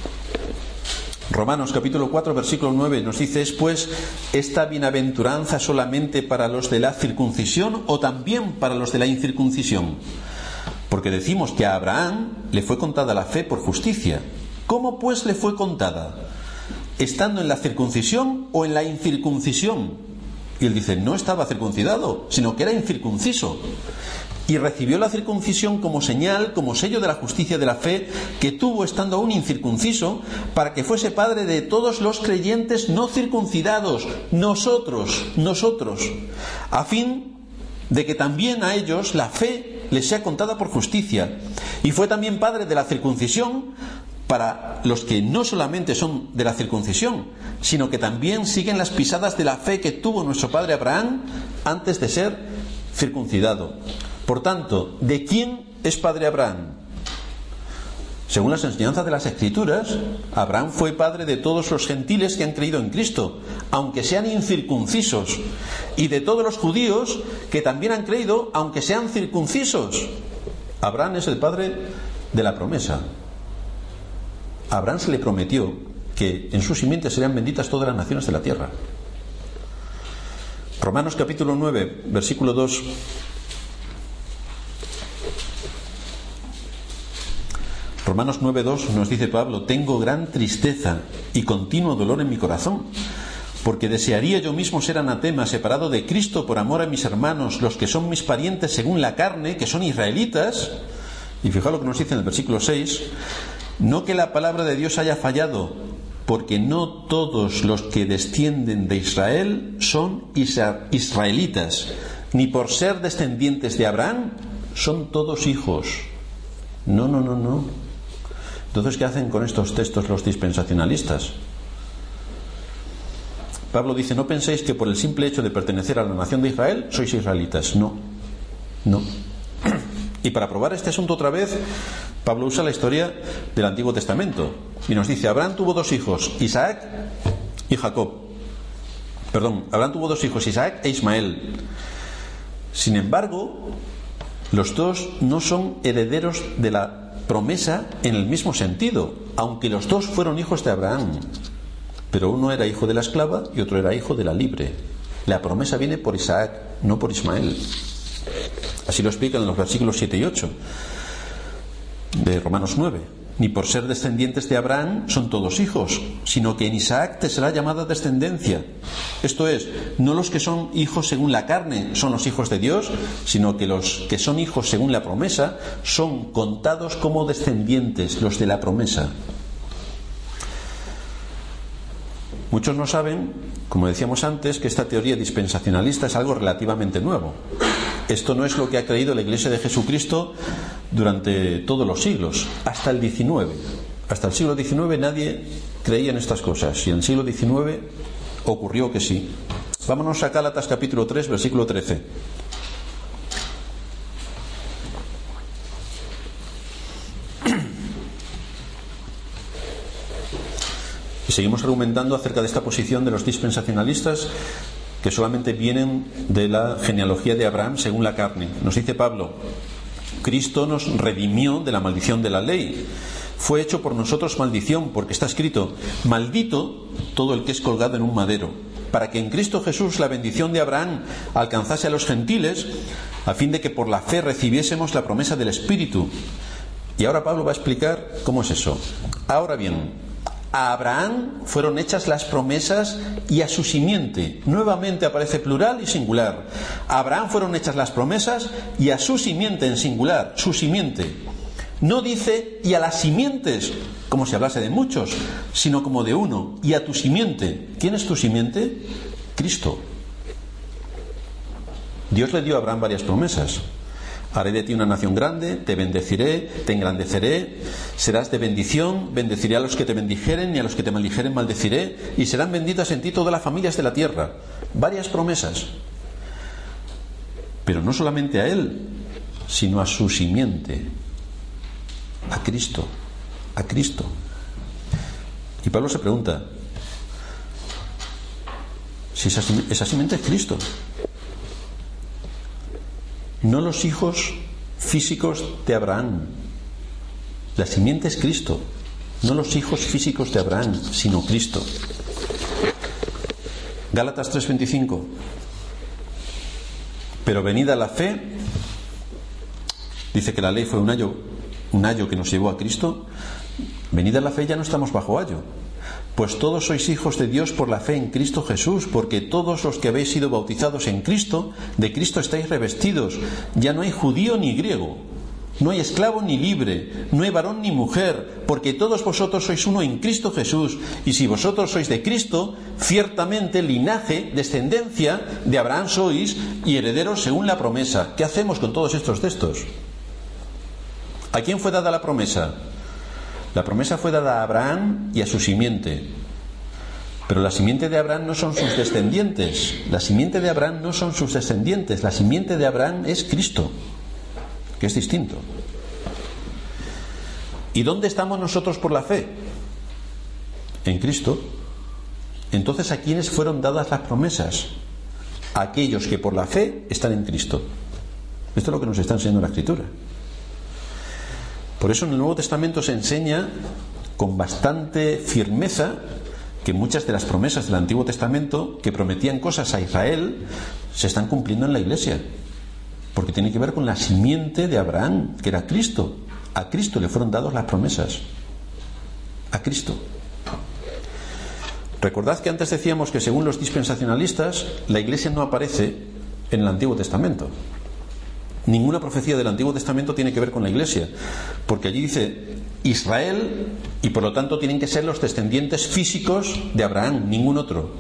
Romanos capítulo cuatro, versículo nueve nos dice: ¿es pues esta bienaventuranza solamente para los de la circuncisión o también para los de la incircuncisión? Porque decimos que a Abraham le fue contada la fe por justicia. ¿Cómo pues le fue contada? ¿Estando en la circuncisión o en la incircuncisión? Y él dice: no estaba circuncidado, sino que era incircunciso. Y recibió la circuncisión como señal, como sello de la justicia de la fe que tuvo estando aún incircunciso, para que fuese padre de todos los creyentes no circuncidados, nosotros, nosotros, a fin de que también a ellos la fe les sea contada por justicia. Y fue también padre de la circuncisión para los que no solamente son de la circuncisión, sino que también siguen las pisadas de la fe que tuvo nuestro padre Abraham antes de ser circuncidado. Por tanto, ¿de quién es padre Abraham? Según las enseñanzas de las Escrituras, Abraham fue padre de todos los gentiles que han creído en Cristo, aunque sean incircuncisos, y de todos los judíos que también han creído, aunque sean circuncisos. Abraham es el padre de la promesa. A Abraham se le prometió que en su simiente serían benditas todas las naciones de la tierra. Romanos capítulo nueve, versículo dos. Romanos nueve dos nos dice Pablo: tengo gran tristeza y continuo dolor en mi corazón, porque desearía yo mismo ser anatema, separado de Cristo por amor a mis hermanos, los que son mis parientes según la carne, que son israelitas. Y fijaos lo que nos dice en el versículo seis: no que la palabra de Dios haya fallado, porque no todos los que descienden de Israel son israelitas, ni por ser descendientes de Abraham son todos hijos. No, no, no, no. Entonces, ¿qué hacen con estos textos los dispensacionalistas? Pablo dice: no penséis que por el simple hecho de pertenecer a la nación de Israel sois israelitas. No, no. Y para probar este asunto otra vez, Pablo usa la historia del Antiguo Testamento y nos dice: Abraham tuvo dos hijos, Isaac y Jacob. Perdón, Abraham tuvo dos hijos, Isaac e Ismael. Sin embargo, los dos no son herederos de la promesa en el mismo sentido, aunque los dos fueron hijos de Abraham. Pero uno era hijo de la esclava y otro era hijo de la libre. La promesa viene por Isaac, no por Ismael. Así lo explican en los versículos siete y ocho de Romanos nueve. Ni por ser descendientes de Abraham son todos hijos, sino que en Isaac te será llamada descendencia. Esto es, no los que son hijos según la carne son los hijos de Dios, sino que los que son hijos según la promesa son contados como descendientes, los de la promesa. Muchos no saben, como decíamos antes, que esta teoría dispensacionalista es algo relativamente nuevo. Esto no es lo que ha creído la Iglesia de Jesucristo durante todos los siglos, hasta el diecinueve. Hasta el siglo diecinueve nadie creía en estas cosas, y en el siglo diecinueve ocurrió que sí. Vámonos a Gálatas capítulo tres, versículo trece. Y seguimos argumentando acerca de esta posición de los dispensacionalistas, que solamente vienen de la genealogía de Abraham según la carne. Nos dice Pablo: Cristo nos redimió de la maldición de la ley. Fue hecho por nosotros maldición, porque está escrito: maldito todo el que es colgado en un madero, para que en Cristo Jesús la bendición de Abraham alcanzase a los gentiles, a fin de que por la fe recibiésemos la promesa del Espíritu. Y ahora Pablo va a explicar cómo es eso. Ahora bien, a Abraham fueron hechas las promesas y a su simiente. Nuevamente aparece plural y singular. A Abraham fueron hechas las promesas y a su simiente en singular, su simiente. No dice y a las simientes, como si hablase de muchos, sino como de uno, y a tu simiente. ¿Quién es tu simiente? Cristo. Dios le dio a Abraham varias promesas. Haré de ti una nación grande, te bendeciré, te engrandeceré, serás de bendición, bendeciré a los que te bendijeren y a los que te maldijeren maldeciré, y serán benditas en ti todas las familias de la tierra. Varias promesas. Pero no solamente a él, sino a su simiente, a Cristo, a Cristo. Y Pablo se pregunta si esa, esa simiente es Cristo. No los hijos físicos de Abraham. La simiente es Cristo. No los hijos físicos de Abraham, sino Cristo. Gálatas tres veinticinco. Pero venida la fe, dice que la ley fue un ayo, un ayo que nos llevó a Cristo. Venida la fe, ya no estamos bajo ayo. Pues todos sois hijos de Dios por la fe en Cristo Jesús, porque todos los que habéis sido bautizados en Cristo, de Cristo estáis revestidos. Ya no hay judío ni griego, no hay esclavo ni libre, no hay varón ni mujer, porque todos vosotros sois uno en Cristo Jesús. Y si vosotros sois de Cristo, ciertamente linaje, descendencia de Abraham sois, y herederos según la promesa. ¿Qué hacemos con todos estos textos? ¿A quién fue dada la promesa? La promesa fue dada a Abraham y a su simiente. Pero la simiente de Abraham no son sus descendientes. La simiente de Abraham no son sus descendientes. La simiente de Abraham es Cristo, que es distinto. ¿Y dónde estamos nosotros por la fe? En Cristo. Entonces, ¿a quiénes fueron dadas las promesas? A aquellos que por la fe están en Cristo. Esto es lo que nos está enseñando la Escritura. Por eso en el Nuevo Testamento se enseña con bastante firmeza que muchas de las promesas del Antiguo Testamento que prometían cosas a Israel se están cumpliendo en la Iglesia, porque tiene que ver con la simiente de Abraham, que era Cristo. A Cristo le fueron dadas las promesas. A Cristo. Recordad que antes decíamos que según los dispensacionalistas la Iglesia no aparece en el Antiguo Testamento. Ninguna profecía del Antiguo Testamento tiene que ver con la Iglesia, porque allí dice Israel y por lo tanto tienen que ser los descendientes físicos de Abraham, ningún otro.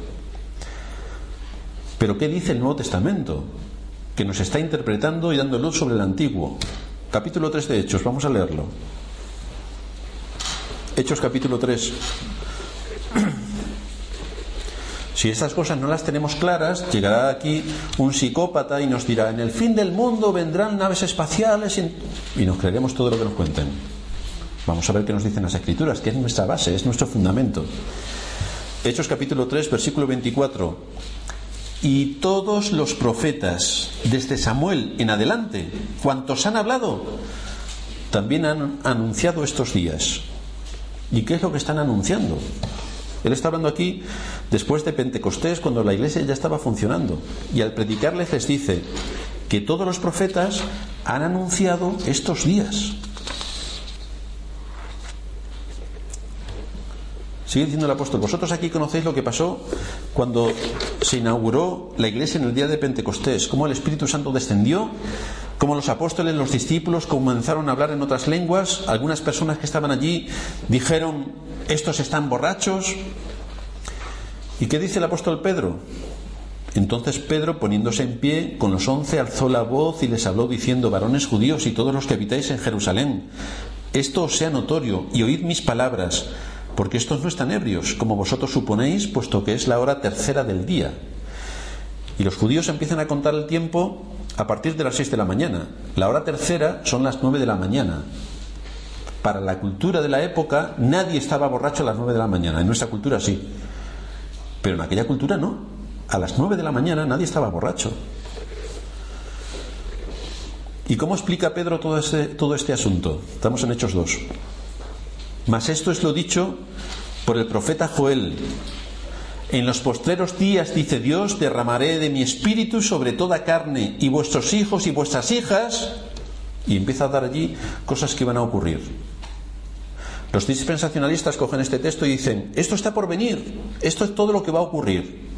Pero ¿qué dice el Nuevo Testamento? Que nos está interpretando y dando luz sobre el Antiguo. Capítulo tres de Hechos, vamos a leerlo. Hechos capítulo tres. Si estas cosas no las tenemos claras, llegará aquí un psicópata y nos dirá: en el fin del mundo vendrán naves espaciales, y, y nos creeremos todo lo que nos cuenten. Vamos a ver qué nos dicen las Escrituras, que es nuestra base, es nuestro fundamento. Hechos capítulo tres, versículo veinticuatro. Y todos los profetas, desde Samuel en adelante, cuantos han hablado, también han anunciado estos días. ¿Y qué es lo que están anunciando? Él está hablando aquí después de Pentecostés, cuando la Iglesia ya estaba funcionando, y al predicarles les dice que todos los profetas han anunciado estos días. Sigue diciendo el apóstol: vosotros aquí conocéis lo que pasó cuando se inauguró la Iglesia en el día de Pentecostés, cómo el Espíritu Santo descendió, cómo los apóstoles, los discípulos comenzaron a hablar en otras lenguas. Algunas personas que estaban allí dijeron: estos están borrachos. ¿Y qué dice el apóstol Pedro? Entonces Pedro, poniéndose en pie con los once, alzó la voz y les habló diciendo: varones judíos y todos los que habitáis en Jerusalén, esto os sea notorio y oíd mis palabras, porque estos no están ebrios, como vosotros suponéis, puesto que es la hora tercera del día. Y los judíos empiezan a contar el tiempo a partir de las seis de la mañana. La hora tercera son las nueve de la mañana. Para la cultura de la época nadie estaba borracho a las nueve de la mañana. En nuestra cultura sí, pero en aquella cultura no. A las nueve de la mañana nadie estaba borracho. ¿Y cómo explica Pedro todo este, todo este asunto? Estamos en Hechos dos. Mas esto es lo dicho por el profeta Joel: en los postreros días, dice Dios, derramaré de mi espíritu sobre toda carne, y vuestros hijos y vuestras hijas... Y empieza a dar allí cosas que van a ocurrir. Los dispensacionalistas cogen este texto y dicen: esto está por venir, esto es todo lo que va a ocurrir.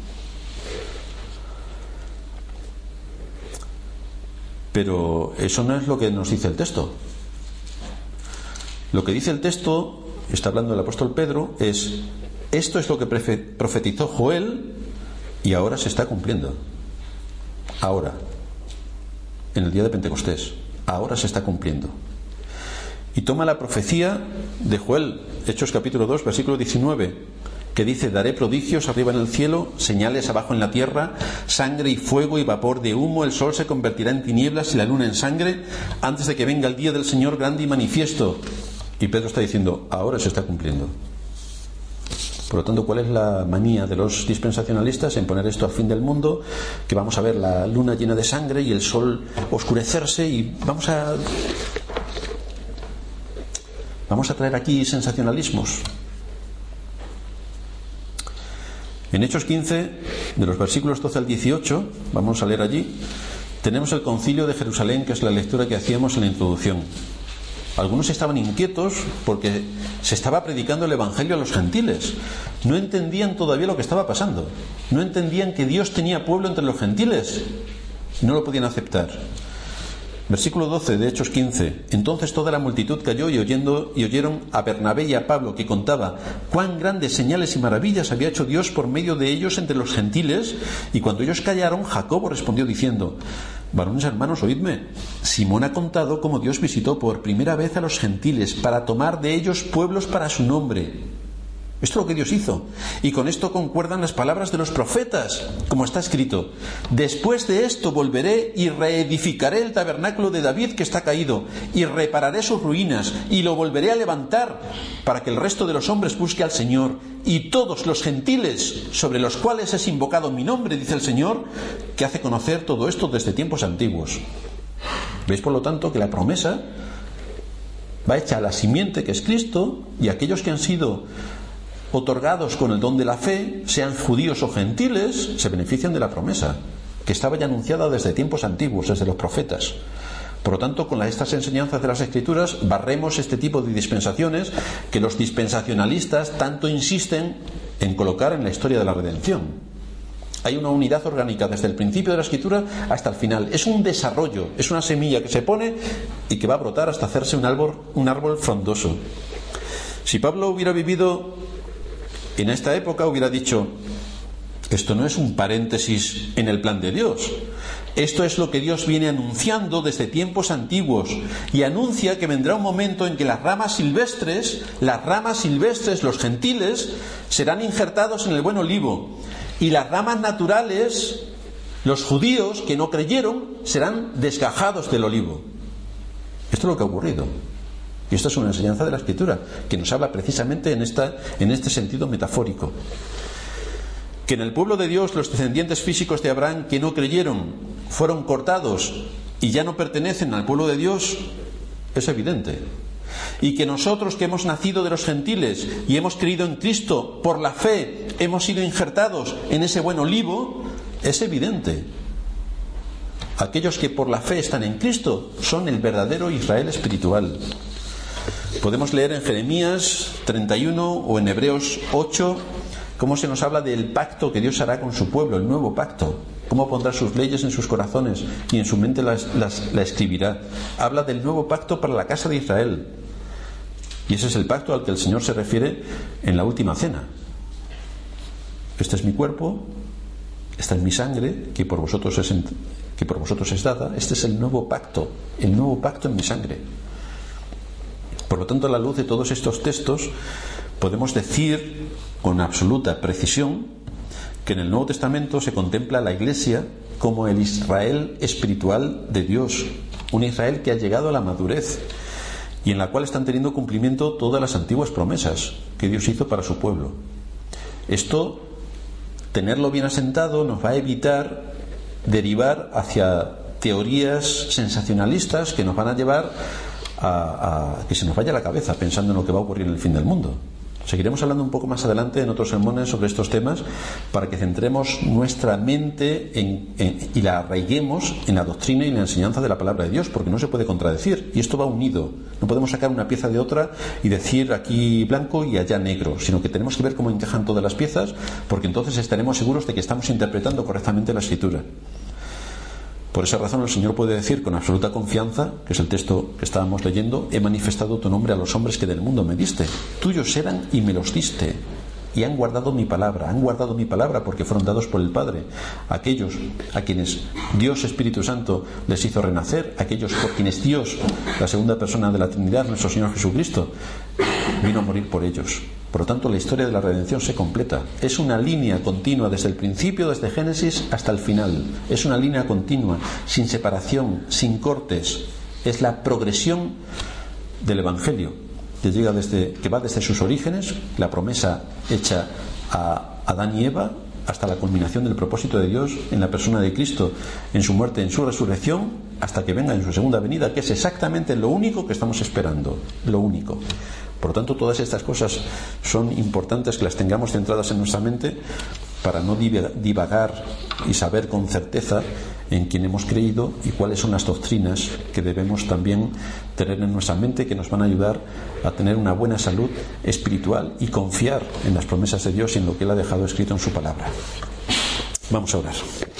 Pero eso no es lo que nos dice el texto. Lo que dice el texto, está hablando el apóstol Pedro, es: esto es lo que profetizó Joel y ahora se está cumpliendo. Ahora, en el día de Pentecostés, ahora se está cumpliendo. Y toma la profecía de Joel, Hechos capítulo dos, versículo diecinueve, que dice: daré prodigios arriba en el cielo, señales abajo en la tierra, sangre y fuego y vapor de humo, el sol se convertirá en tinieblas y la luna en sangre, antes de que venga el día del Señor grande y manifiesto. Y Pedro está diciendo: ahora se está cumpliendo. Por lo tanto, ¿cuál es la manía de los dispensacionalistas en poner esto al fin del mundo? Que vamos a ver la luna llena de sangre y el sol oscurecerse, y vamos a vamos a traer aquí sensacionalismos. En Hechos quince, de los versículos doce al dieciocho, vamos a leer allí, tenemos el concilio de Jerusalén, que es la lectura que hacíamos en la introducción. Algunos estaban inquietos porque se estaba predicando el Evangelio a los gentiles. No entendían todavía lo que estaba pasando. No entendían que Dios tenía pueblo entre los gentiles. No lo podían aceptar. Versículo doce de Hechos quince. Entonces toda la multitud cayó y, oyendo, y oyeron a Bernabé y a Pablo, que contaba cuán grandes señales y maravillas había hecho Dios por medio de ellos entre los gentiles. Y cuando ellos callaron, Jacobo respondió diciendo: varones hermanos, oídme. Simón ha contado cómo Dios visitó por primera vez a los gentiles para tomar de ellos pueblos para su nombre. Esto es lo que Dios hizo. Y con esto concuerdan las palabras de los profetas, como está escrito: después de esto volveré y reedificaré el tabernáculo de David que está caído, y repararé sus ruinas, y lo volveré a levantar, para que el resto de los hombres busque al Señor, y todos los gentiles sobre los cuales es invocado mi nombre, dice el Señor, que hace conocer todo esto desde tiempos antiguos. ¿Veis, por lo tanto, que la promesa va hecha a la simiente, que es Cristo, y aquellos que han sido otorgados con el don de la fe, sean judíos o gentiles, se benefician de la promesa, que estaba ya anunciada desde tiempos antiguos, desde los profetas? Por lo tanto, con estas enseñanzas de las Escrituras barremos este tipo de dispensaciones que los dispensacionalistas tanto insisten en colocar en la historia de la redención. Hay una unidad orgánica desde el principio de la Escritura hasta el final. Es un desarrollo, es una semilla que se pone y que va a brotar hasta hacerse un árbol, un árbol frondoso. Si Pablo hubiera vivido en esta época, hubiera dicho: esto no es un paréntesis en el plan de Dios. Esto es lo que Dios viene anunciando desde tiempos antiguos, y anuncia que vendrá un momento en que las ramas silvestres, las ramas silvestres, los gentiles, serán injertados en el buen olivo, y las ramas naturales, los judíos que no creyeron, serán desgajados del olivo. Esto es lo que ha ocurrido. Y esto es una enseñanza de la Escritura que nos habla precisamente en, esta, en este sentido metafórico. Que en el pueblo de Dios los descendientes físicos de Abraham que no creyeron fueron cortados y ya no pertenecen al pueblo de Dios es evidente. Y que nosotros que hemos nacido de los gentiles y hemos creído en Cristo por la fe, hemos sido injertados en ese buen olivo, es evidente. Aquellos que por la fe están en Cristo son el verdadero Israel espiritual. Podemos leer en Jeremías treinta y uno o en Hebreos ocho cómo se nos habla del pacto que Dios hará con su pueblo, el nuevo pacto, cómo pondrá sus leyes en sus corazones y en su mente las, las, la escribirá. Habla del nuevo pacto para la casa de Israel, y ese es el pacto al que el Señor se refiere en la última cena. Este es mi cuerpo, esta es mi sangre que por vosotros es, que por vosotros es dada. Este es el nuevo pacto, el nuevo pacto en mi sangre. Por lo tanto, a la luz de todos estos textos, podemos decir con absoluta precisión que en el Nuevo Testamento se contempla a la Iglesia como el Israel espiritual de Dios, un Israel que ha llegado a la madurez y en la cual están teniendo cumplimiento todas las antiguas promesas que Dios hizo para su pueblo. Esto, tenerlo bien asentado, nos va a evitar derivar hacia teorías sensacionalistas que nos van a llevar A, a que se nos vaya la cabeza pensando en lo que va a ocurrir en el fin del mundo. Seguiremos hablando un poco más adelante en otros sermones sobre estos temas para que centremos nuestra mente en, en, y la arraiguemos en la doctrina y en la enseñanza de la palabra de Dios, porque no se puede contradecir, y esto va unido. No podemos sacar una pieza de otra y decir aquí blanco y allá negro, sino que tenemos que ver cómo encajan todas las piezas, porque entonces estaremos seguros de que estamos interpretando correctamente la Escritura. Por esa razón el Señor puede decir con absoluta confianza, que es el texto que estábamos leyendo: he manifestado tu nombre a los hombres que del mundo me diste, tuyos eran y me los diste, y han guardado mi palabra, han guardado mi palabra porque fueron dados por el Padre. Aquellos a quienes Dios Espíritu Santo les hizo renacer, aquellos por quienes Dios, la segunda persona de la Trinidad, nuestro Señor Jesucristo, vino a morir por ellos. Por lo tanto, la historia de la redención se completa. Es una línea continua desde el principio, desde Génesis hasta el final. Es una línea continua, sin separación, sin cortes. Es la progresión del Evangelio que llega desde, que va desde sus orígenes, la promesa hecha a Adán y Eva, hasta la culminación del propósito de Dios en la persona de Cristo, en su muerte, en su resurrección, hasta que venga en su segunda venida, que es exactamente lo único que estamos esperando, lo único. Por lo tanto, todas estas cosas son importantes que las tengamos centradas en nuestra mente para no divagar y saber con certeza en quién hemos creído y cuáles son las doctrinas que debemos también tener en nuestra mente, que nos van a ayudar a tener una buena salud espiritual y confiar en las promesas de Dios y en lo que Él ha dejado escrito en su palabra. Vamos a orar.